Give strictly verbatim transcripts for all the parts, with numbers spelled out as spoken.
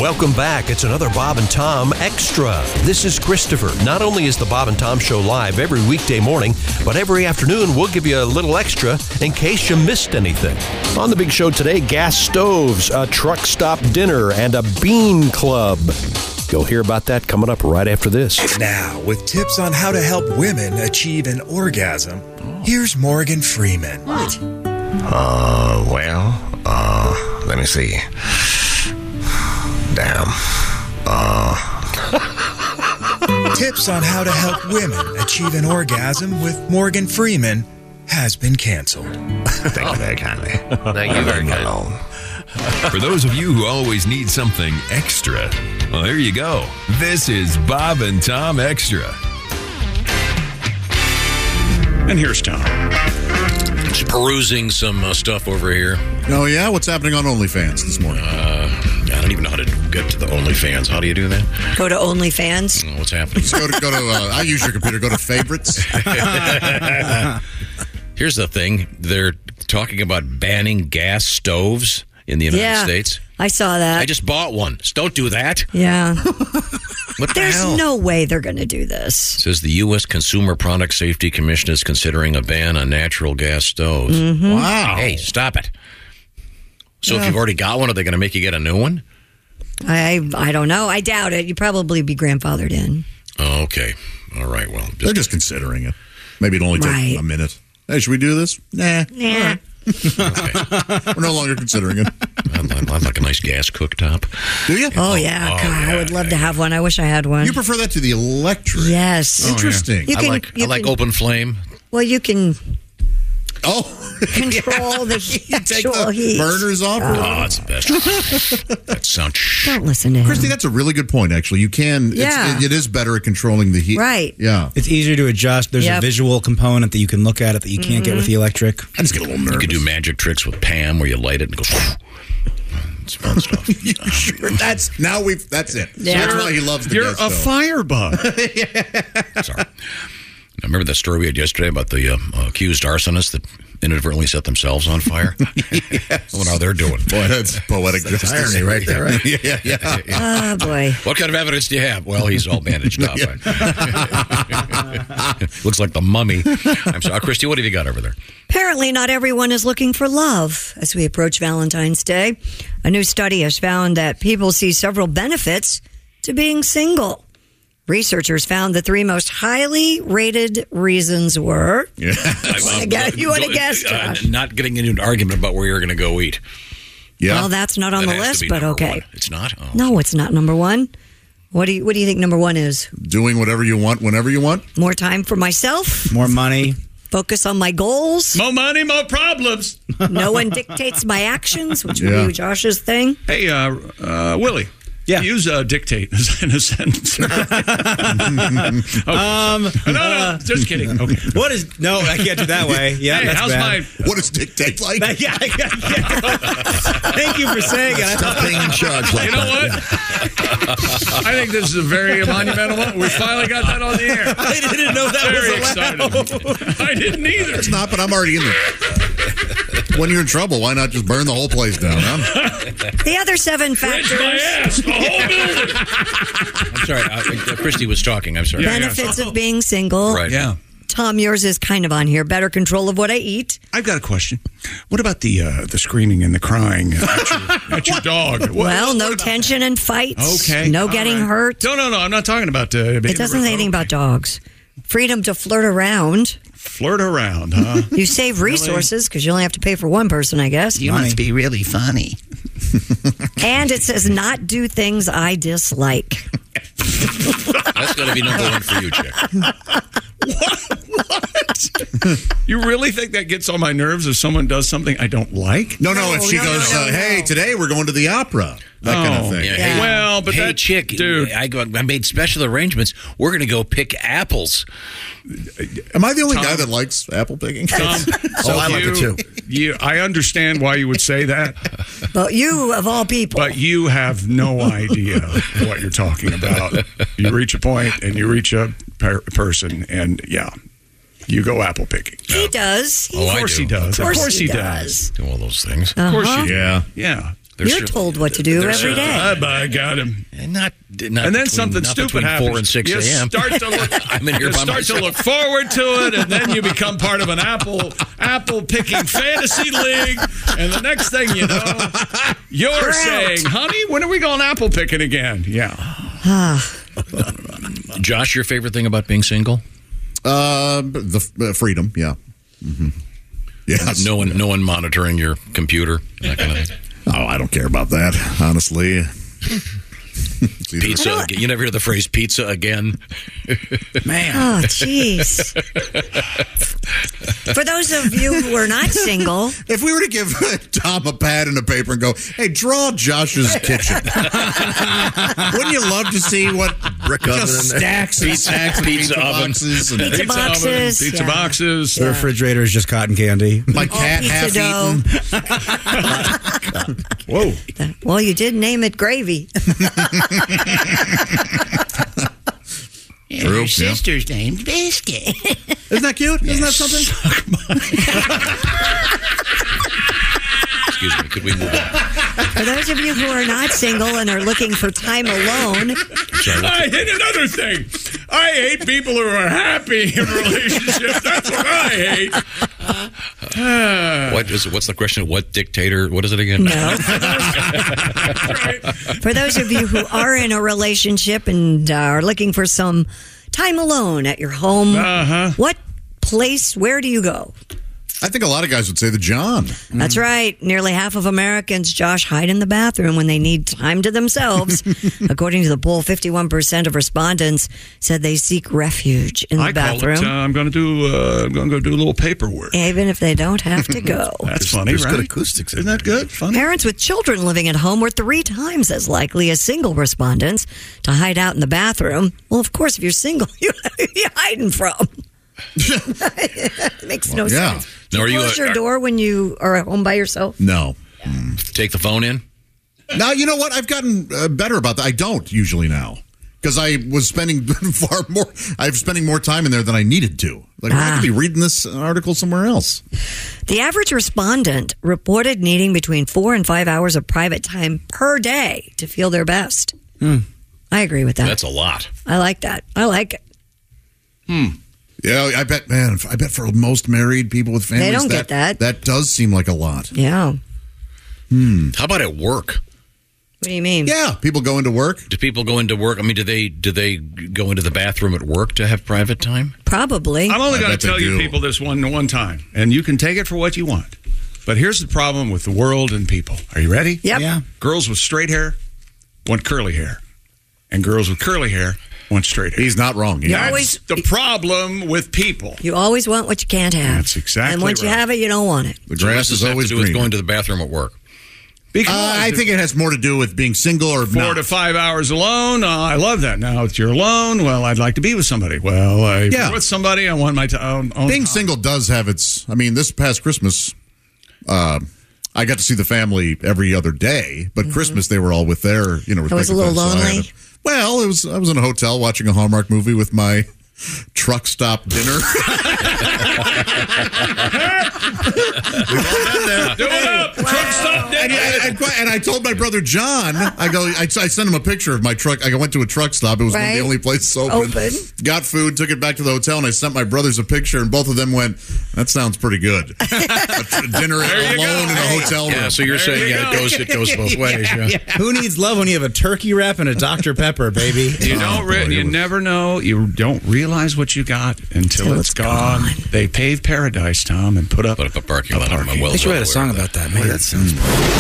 Welcome back. It's another Bob and Tom Extra. This is Christopher. Not only is the Bob and Tom Show live every weekday morning, but every afternoon we'll give you a little extra in case you missed anything. On the big show today, gas stoves, a truck stop dinner, and a bean club. You'll hear about that coming up right after this. Now, with tips on how to help women achieve an orgasm, here's Morgan Freeman. What? Uh, well, uh, let me see. Damn. Uh. Tips on how to help women achieve an orgasm with Morgan Freeman has been canceled. Thank you very kindly. Thank you very kindly. For those of you who always need something extra, well, there you go. This is Bob and Tom Extra. And here's Tom. Just perusing some uh, stuff over here. Oh, yeah? What's happening on OnlyFans this morning? Uh, I don't even know how to get to the OnlyFans. How do you do that? Go to OnlyFans. Oh, what's happening? Just go to, go to uh, I use your computer. Go to favorites. Here's the thing. They're talking about banning gas stoves in the United yeah, States. I saw that. I just bought one. So don't do that. Yeah. What There's the hell? no way they're going to do this. It says the U S Consumer Product Safety Commission is considering a ban on natural gas stoves. Mm-hmm. Wow. Hey, stop it. So Yeah. if you've already got one, are they going to make you get a new one? I I don't know. I doubt it. You'd probably be grandfathered in. Oh, okay. All right. Well, just, They're just considering it. Maybe it'll only take Right. a minute. Hey, should we do this? Nah. Nah. All right. We're no longer considering it. I'd, I'd like a nice gas cooktop. Do you? Oh, yeah. Oh, God, yeah, I would love yeah. to have one. I wish I had one. You prefer that to the electric? Yes. Interesting. You I can- like you I like can- open flame. Well, you can Oh. control the You take actual the heat. burners off? Oh, it's the best. That sounds. Don't listen to him. Christy, that's a really good point, actually. You can, Yeah. it's, it, it is better at controlling the heat. Right. Yeah. It's easier to adjust. There's Yep. a visual component that you can look at it that you can't get with the electric. I just get a little nervous. You could do magic tricks with Pam where you light it and it goes. It's fun stuff. You sure? That's, now we've, that's it. Yeah. That's why he loves the You're gas a stove. firebug. Sorry. I remember that story we had yesterday about the uh, accused arsonists that inadvertently set themselves on fire. Yes. What are they doing? Boy, that's poetic justice. irony right there, right? yeah, yeah. Oh, boy. What kind of evidence do you have? Well, he's all bandaged up. Looks like the mummy. I'm sorry. Christy, what have you got over there? Apparently, not everyone is looking for love as we approach Valentine's Day. A new study has found that people see several benefits to being single. Researchers found the three most highly rated reasons were. Yeah. I guess- you want to guess, Uh, Josh? not getting into an argument about where you're going to go eat. Yeah. Well, that's not on That the has to list, be but number okay. one. It's not? Oh. No, it's not number one. What do you What do you think number one is? Doing whatever you want, whenever you want. More time for myself. More money. Focus on my goals. More money, more problems. No one dictates my actions, which Yeah. would be Josh's thing. Hey, uh, uh, Willie. Yeah. Use uh, dictate in a sentence. Okay. Um, no, no, just kidding. Okay. What is... No, I can't do that way. Yeah, Hey, that's how's bad. my... What does dictate like? Yeah, yeah, yeah. Thank you for saying it. Stop being in charge like You know that. what? I think this is a very monumental one. We finally got that on the air. I didn't know that Very was allowed. excited. I didn't either. It's not, but I'm already in there. When you're in trouble, why not just burn the whole place down, huh? The other seven Bridge factors. my ass. The whole building. I'm sorry. Uh, uh, Christy was talking. I'm sorry. Yeah, Benefits of being single. Right. Yeah. Tom, yours is kind of on here. Better control of what I eat. I've got a question. What about the uh, the screaming and the crying at your, at your dog? What- well, what no about tension and fights. Okay. No All getting right. hurt. No, no, no. I'm not talking about. Uh, It doesn't say anything about dogs. Freedom to flirt around. Flirt around, huh? You save resources because you only have to pay for one person, I guess. You must be really funny. And it says not do things I dislike. That's going to be number one for you, Chick. You really think that gets on my nerves if someone does something I don't like? No, no, if she no, goes, no, uh, no. hey, today we're going to the opera. That kind of Oh, thing. Yeah, Yeah. Hey, Well, but hey, that- Chick, dude. I, go, I made special arrangements. We're going to go pick apples. Am I the only Tom. guy that likes apple picking? Tom, Oh, I like it too. You, I understand why you would say that, But you, of all people. but you have no idea what you're talking about. You reach a point and you reach a per- person, and yeah, you go apple picking. he does. He, Oh, Of I course do. he does. of course, he, does. Do all those things. Of course Uh-huh. you do. Yeah. Yeah. There's You're your- told what to do there's every your- day. I, I got him. And not, not And then between- something not stupid between happens. four and six you a.m. start to look. I'm in here you by start myself. to look forward to it, and then you become part of an apple apple picking fantasy league. And the next thing you know, you're, You're saying, out. "Honey, when are we going apple picking again?" Yeah. Josh, your favorite thing about being single? Uh, the uh, freedom, yeah. Mm-hmm. Yes. No one, no one monitoring your computer, that kind of thing. Oh, I don't care about that, honestly. It's either- Pizza. Again. You never hear the phrase "pizza again." Man. Oh, jeez. For those of you who are not single, If we were to give Tom a pad and a paper and go, hey, draw Josh's kitchen. Wouldn't you love to see what Brick oven just in there. stacks and stacks of Pizza pizza oven. boxes and Pizza Pizza oven, boxes, pizza yeah. boxes. The refrigerator is just cotton candy. my all cat half pizza dough. eaten? Whoa. Well, you did name it gravy. True, yeah. named Biscuit. Isn't that cute? Isn't that something? Excuse me. Could we move on? For those of you who are not single and are looking for time alone, I hate another thing. I hate people who are happy in relationships. That's what I hate. What is? What's the question? What dictator? What is it again? no. For those, for those of you who are in a relationship and uh, are looking for some time alone at your home, Uh-huh. what place, where do you go? I think a lot of guys would say the John. That's right. Nearly half of Americans, Josh, hide in the bathroom when they need time to themselves. According to the poll, fifty-one percent of respondents said they seek refuge in the I call bathroom, it, uh, I'm going to do. Uh, I'm going to go do a little paperwork. even if they don't have to go. That's funny, There's right? good acoustics in Isn't that good? Funny. Parents with children living at home were three times as likely as single respondents to hide out in the bathroom. Well, of course, if you're single, you are you hiding from? It makes no yeah. sense. Do Now, you are you close a- your door when you are at home by yourself? No. Take the phone in. Now, you know what? I've gotten uh, better about that. I don't usually now. Because I was spending far more, I'm spending more time in there than I needed to. Like, I could be reading this article somewhere else. The average respondent reported needing between four and five hours of private time per day to feel their best. I agree with that. That's a lot. I like that. I like it. Yeah, I bet, man, I bet for most married people with families, don't get that. That does seem like a lot. Yeah. How about at work? What do you mean? Yeah, people go into work. Do people go into work? I mean, do they do they go into the bathroom at work to have private time? Probably. I'm only I going bet to they tell you do. people this one one time, and you can take it for what you want. But here's the problem with the world and people. Are you ready? Yep. Yeah. Girls with straight hair want curly hair, and girls with curly hair want straight hair. He's not wrong. You Yeah. always- The problem with people. You always want what you can't have. That's exactly And once you right. have it, you don't want it. The So what grass does is that have always to do with green. going to the bathroom at work? Because Uh, I think it has more to do with being single or four not. to five hours alone. Uh, I love that. Now, if you're alone, well, I'd like to be with somebody. Well, uh, if Yeah. you're with somebody, I want my t- own. own Being single does have its. I mean, this past Christmas, uh, I got to see the family every other day, but Christmas they were all with their, you know. It was a respective little families, so I had lonely? to- well, it was. I was in a hotel watching a Hallmark movie with my truck stop dinner. We've all been there. Do it up. Truck stop And, and, and, and I told my brother John, I go, I, I sent him a picture of my truck. I went to a truck stop. It was one of Right. the only places open. Open. Got food, took it back to the hotel, and I sent my brothers a picture, and both of them went, that sounds pretty good. a tr- dinner There you alone go. in a hotel room. Yeah, so you're saying you yeah, go. it goes it goes both ways. Yeah. Who needs love when you have a turkey wrap and a Doctor Pepper, baby? You don't. Re- boy, it you was- never know. You don't realize what you got until Till it's it's gone. gone. They paved paradise, Tom, and put up. Put up a parking lot. I'm well They should well write a song aware of about that, man. That sounds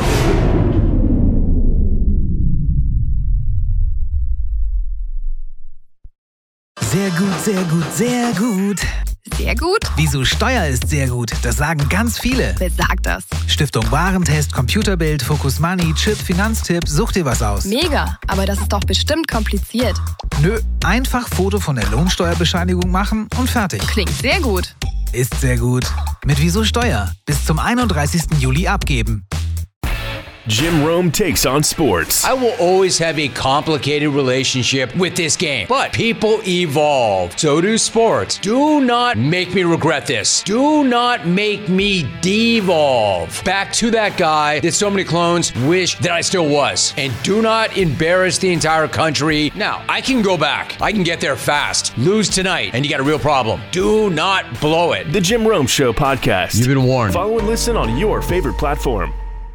Sehr gut, sehr gut, sehr gut. Sehr gut? Wieso Steuer ist sehr gut? Das sagen ganz viele. Wer sagt das? Stiftung Warentest, Computerbild, Focus Money, Chip, Finanztipp, such dir was aus. Mega, aber das ist doch bestimmt kompliziert. Nö, einfach Foto von der Lohnsteuerbescheinigung machen und fertig. Klingt sehr gut. Ist sehr gut. Mit Wieso Steuer. Bis zum einunddreißigsten Juli abgeben. Jim Rome takes on sports. I will always have a complicated relationship with this game, but people evolve. So do sports. Do not make me regret this. Do not make me devolve back to that guy that so many clones wish that I still was. And do not embarrass the entire country. Now, I can go back. I can get there fast. Lose tonight, and you got a real problem. Do not blow it. The Jim Rome Show podcast. You've been warned. Follow and listen on your favorite platform.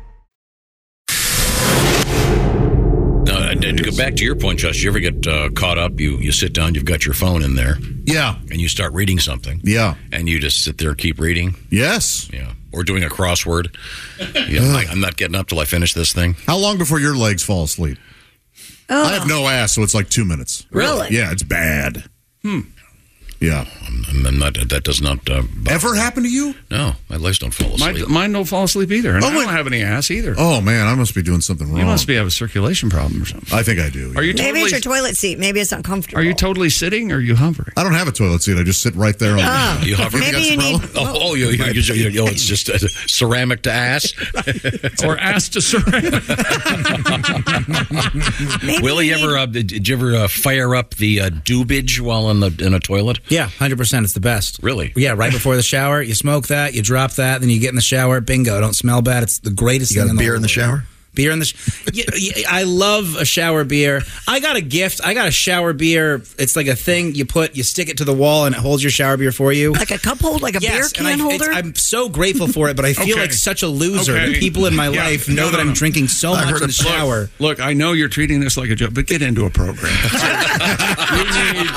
Uh, to go back to your point, Josh, you ever get uh, caught up? You you sit down, you've got your phone in there. Yeah. And you start reading something. Yeah. And you just sit there and keep reading. Yes. Yeah. Or doing a crossword. Yeah, I'm, like, I'm not getting up till I finish this thing. How long before your legs fall asleep? Oh. I have no ass, so it's like two minutes. Really? Yeah, it's bad. Hmm. Yeah. I'm, I'm not, that does not... Uh, Ever happen to you? No, my legs don't fall asleep. Mine, mine don't fall asleep either, and Oh, I don't wait. have any ass either. Oh, man, I must be doing something wrong. You must be have a circulation problem or something. I think I do. Are you Maybe totally, it's your toilet seat. Maybe it's uncomfortable. Are you totally sitting or are you hovering? I don't have a toilet seat. I just sit right there. On Oh. You hover? Maybe you need... Oh, oh, you, you, you, you, you, it's just uh, ceramic to ass? Or ass to ceramic? Willie, you ever, uh, did, did you ever uh, fire up the uh, dubage while in, the, in a toilet? Yeah, one hundred percent. It's the best. Really? Yeah, right before the shower, you smoke that, you drop that, then you get in the shower. Bingo. Don't smell bad. It's the greatest You got thing a in the beer whole in the world. shower? Beer in the. Sh- yeah, yeah, I love a shower beer. I got a gift. I got a shower beer. It's like a thing you put, you stick it to the wall, and it holds your shower beer for you. Like a cup hold, like a yes, beer and can I, holder? it's- I'm so grateful for it, but I feel Okay. like such a loser. Okay. The people in my Yeah. life know No, that no, I'm no. drinking so I much heard in the it- look, shower. Look, I know you're treating this like a joke, but get into a program. you need,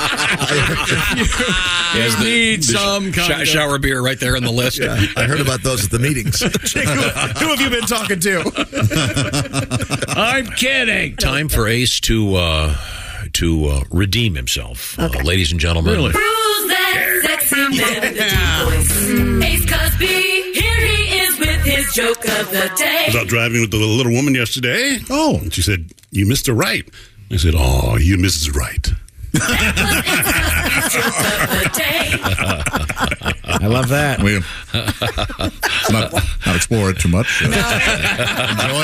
you, you need some kind Sh- of... shower beer right there on the list. Yeah, I heard about those at the meetings. Who have you been talking to? I'm kidding. Time for Ace to uh, to uh, redeem himself. Uh, ladies and gentlemen. Really? Who's that sexy man with the deep voice? Ace Cosby, here he is with his joke of the day. I was out driving with the little woman yesterday. Oh. And she said, "You missed a right." I said, "Oh, you missed a right." I love that. We not, not explore it too much. Uh, enjoy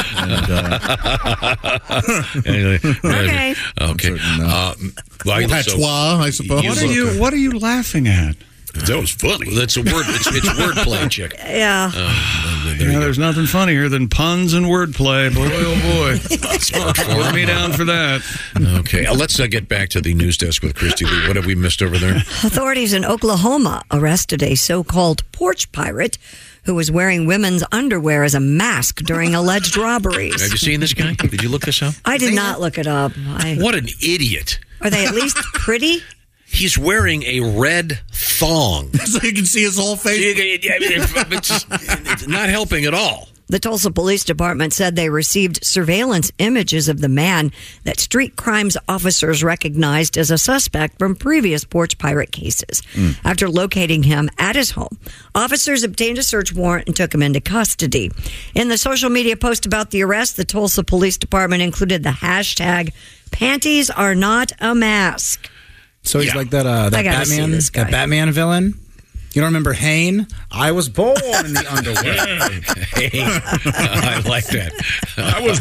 it. And, uh, Okay. Okay. Certain, uh, Uh, well, patois, I suppose. What are you, what are you laughing at? That was funny. That's a word. It's, it's wordplay, chick. Yeah. Uh, there Yeah, you there's nothing funnier than puns and wordplay. Boy, oh boy. Put me down for that. go. Okay. Uh, let's uh, get back to the news desk with Christy Lee. What have we missed over there? Authorities in Oklahoma arrested a so-called porch pirate who was wearing women's underwear as a mask during alleged robberies. Have you seen this guy? Did you look this up? I did not look it up. I, What an idiot. are they at least pretty? He's wearing a red thong. so you can see his whole face. It's just- it's not helping at all. The Tulsa Police Department said they received surveillance images of the man that street crimes officers recognized as a suspect from previous porch pirate cases. Mm. After locating him at his home, officers obtained a search warrant and took him into custody. In the social media post about the arrest, the Tulsa Police Department included the hashtag panties are not a mask. So he's like that uh, that I gotta see Batman this guy. that Batman villain. You don't remember Hane? I was born in the underwear. Hey, I like that. I was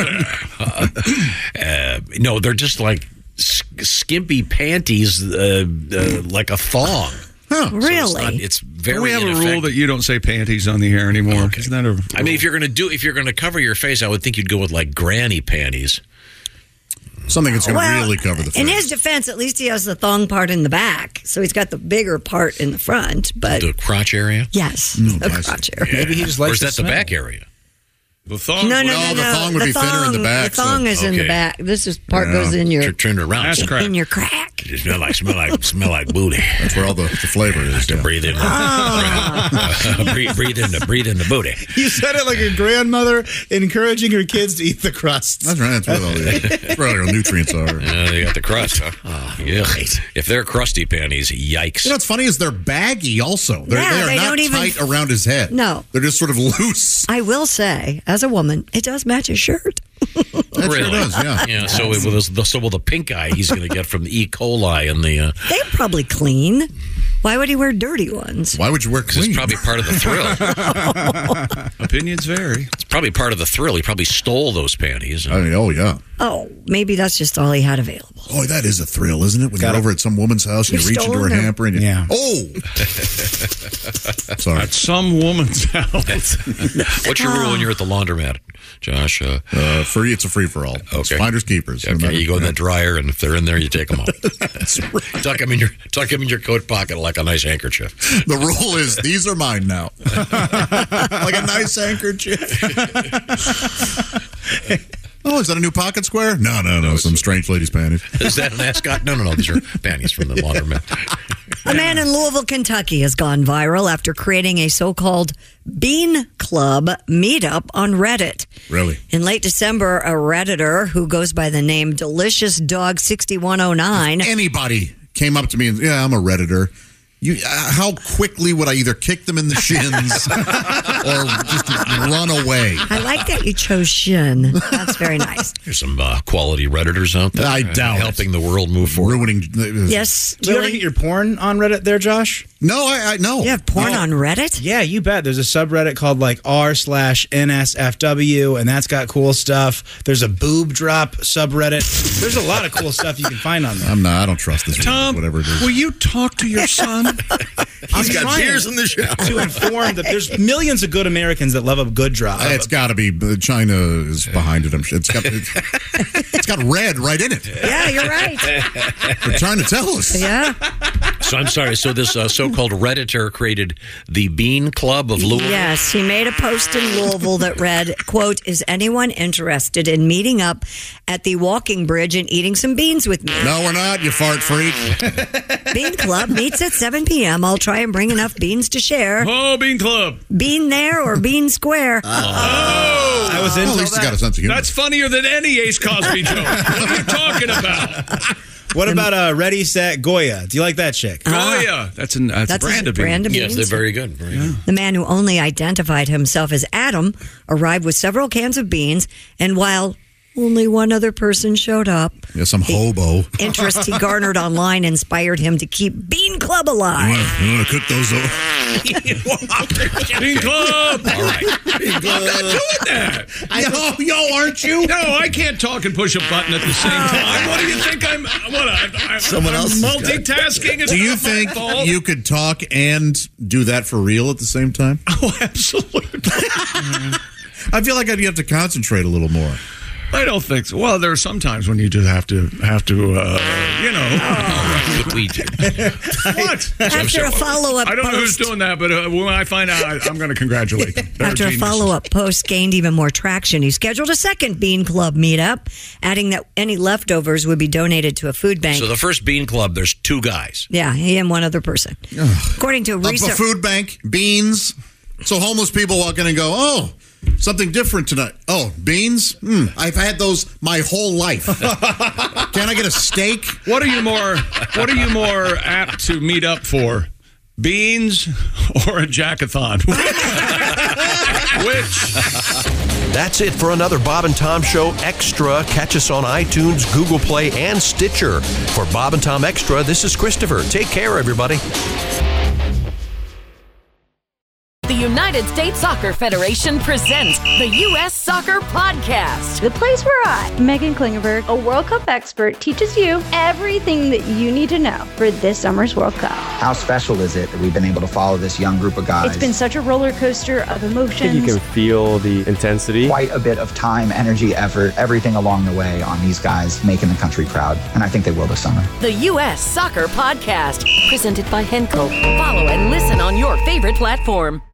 born uh, no, they're just like sk- skimpy panties, uh, uh, like a thong. Huh. So it's, Really? not- it's very. Don't we have a ineffective. rule that you don't say panties on the air anymore? Okay. Isn't that a I mean, if you're going to do, if you're going to cover your face, I would think you'd go with like granny panties. Something that's going to Well, really cover the face. In his defense, at least he has the thong part in the back, so he's got the bigger part in the front. But The crotch area. yes, Mm, the I see. crotch area. Maybe he just likes Or is the that the smell. back area? the thong? No, no, No, no, the no. thong would be thinner in the back, The thong so- is in Okay. the back. This is part Yeah. goes in your Turn, turn it around. Ass crack. in your crack. You smell like smell like smell like booty. That's where all the, the flavor is. To Yeah. breathe in. breathe, breathe in the breathe in the booty. You said it like a grandmother encouraging her kids to eat the crust. That's right. That's where all the, that's where all the nutrients are. Uh, they got the crust, huh? Oh, yeah. If they're crusty panties, yikes. You know what's funny is they're baggy also. They're, Yeah, they are they not don't even- tight around his head. No. They're just sort of loose. I will say, as a woman, it does match his shirt. That really? sure does, yeah. Yeah, so it was the, so will the pink eye he's going to get from the E. coli and the. Uh, They're probably clean. Why would he wear dirty ones? Why would you wear Because it's probably part of the thrill. Opinions vary. It's probably part of the thrill. He probably stole those panties. I mean, oh, yeah. Oh, maybe that's just all he had available. Boy, that is a thrill, isn't it? When Got you're it. over at some woman's house and You've you reach into her stolen them. hamper and you, Yeah. oh! Sorry. At some woman's house. What's your rule when you're at the laundromat, Josh? Uh, Uh, free, it's a free-for-all. It's Okay. finders keepers. okay, Remember? you go in the dryer, and if they're in there, you take them out. That's right. tuck them in your tuck them in your coat pocket like a nice handkerchief. The rule is these are mine now. Like a nice handkerchief. Oh, is that a new pocket square? No, no, no. Some strange lady's panties. Is that an ascot? No, no, no. These are panties from the laundromat. A man in Louisville, Kentucky has gone viral after creating a so-called Bean Club meetup on Reddit. Really? In late December, a Redditor who goes by the name Delicious Dog sixty-one oh nine. Anybody came up to me and, yeah, I'm a Redditor. You, uh, how quickly would I either kick them in the shins or just run away? I like that you chose Shin. That's very nice. There's some uh, quality Redditors out there. I doubt it. helping the world move forward. Ruining. Yes. Do you ever Really? get your porn on Reddit there, Josh? No, I, I no. You have porn No. on Reddit? Yeah, you bet. There's a subreddit called like r slash N S F W, and that's got cool stuff. There's a boob drop subreddit. There's a lot of cool stuff you can find on there. I'm not. I don't trust this. Tom, whatever it is. will you talk to your son? He's got trying beers in the shower. to inform that there's millions of good Americans that love a good drop. Uh, It's got to be. uh, China is behind it. I'm sure. It's got. It's, it's got red right in it. Yeah, you're right. They're trying to tell us. Yeah. So I'm sorry. So this uh, so-called Redditor created the Bean Club of Louisville. Yes, he made a post in Louisville that read, quote, "Is anyone interested in meeting up at the walking bridge and eating some beans with me? No, we're not. You fart freak. Bean Club meets at seven p.m. I'll try and bring enough beans to share. Oh, Bean Club. Bean there or Bean Square." Oh, I was Well, into at least he's that. got a sense of humor. That's funnier than any Ace Cosby joke. What are you talking about? What about uh, Ready, Set, Goya? Do you like that chick? Oh, yeah. That's, an, that's, That's a brand a of bean. brand of Yes, beans. they're very good. Very good. The man who only identified himself as Adam arrived with several cans of beans, and while only one other person showed up, Yeah, some hobo. interest he garnered online inspired him to keep Bean Club You alive. want, you want to cook those? Over? Bean Club. All right. I'm not doing that. Yo, yo, aren't you? No, I can't talk and push a button at the same time. What do you think I'm? What? I, I, Someone I'm else has got- multitasking. It's Do you not my think fault. you could talk and do that for real at the same time? Oh, absolutely. I feel like I'd have to concentrate a little more. I don't think so. Well, there are some times when you just have to have to, uh, you know. But we do. What? After a follow-up I don't know who's post, doing that, but uh, when I find out, I, I'm going to congratulate them. They're after a geniuses. follow-up post gained even more traction, he scheduled a second Bean Club meetup, adding that any leftovers would be donated to a food bank. So the first Bean Club, there's two guys. yeah, he and one other person. According to A, a research, food bank, beans. So homeless people walk in and go, oh, something different tonight. Oh, beans? Mm, I've had those my whole life. Can I get a steak? What are you more? What are you more apt to meet up for? Beans or a jackathon? Which? That's it for another Bob and Tom Show Extra. Catch us on iTunes, Google Play, and Stitcher. For Bob and Tom Extra, this is Christopher. Take care, everybody. The United States Soccer Federation presents the U S Soccer Podcast. The place where I, Megan Klingenberg, a World Cup expert, teaches you everything that you need to know for this summer's World Cup. How special is it that we've been able to follow this young group of guys? It's been such a roller coaster of I emotions. think you can feel the intensity. Quite a bit of time, energy, effort, everything along the way on these guys making the country proud. And I think they will this summer. The U S Soccer Podcast, presented by Henco. Follow and listen on your favorite platform.